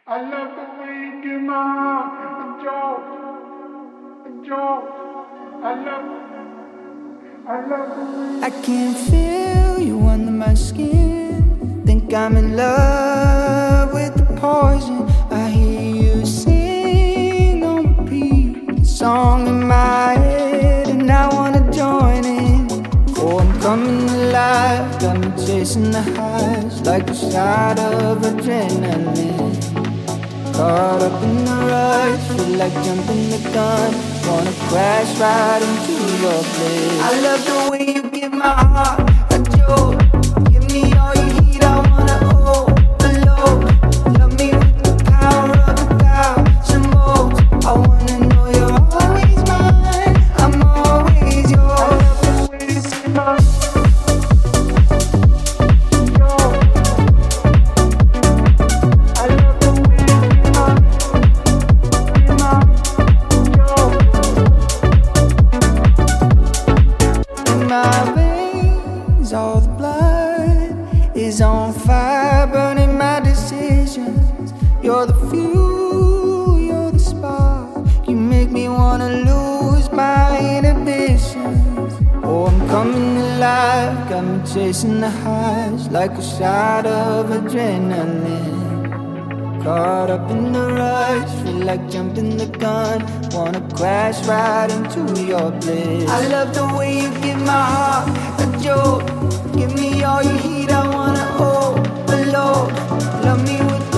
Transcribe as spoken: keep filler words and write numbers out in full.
I love the way you give my heart a jolt, a jolt. I love, I love the way I can feel you under my skin. Think I'm in love with the poison. I hear you sing on repeat, the song in my head, and I wanna join in. Oh, I'm coming alive, got me chasing the highs like a shot of adrenaline. Caught up in the rush, feel like jumping the gun. Wanna crash right into your bliss. I love the way you give my heart a jolt. Give me all you heat, I wanna overload. Love me with the power of a thousand volts. I wanna know you're always mine, I'm always yours. I love the way you give my heart a jolt. I love the way you give my, give my jolt. In my veins, all the blood is on fire, burning my decisions. You're the fuel, you're the spark. You make me wanna lose my inhibitions. Oh, I'm coming alive, got me chasing the highs like a shot of adrenaline. Caught up in the rush, feel like jumping the gun. Wanna crash right into your bliss. I love the way you give my heart a jolt. Give me all your heat, I wanna overload. Love me with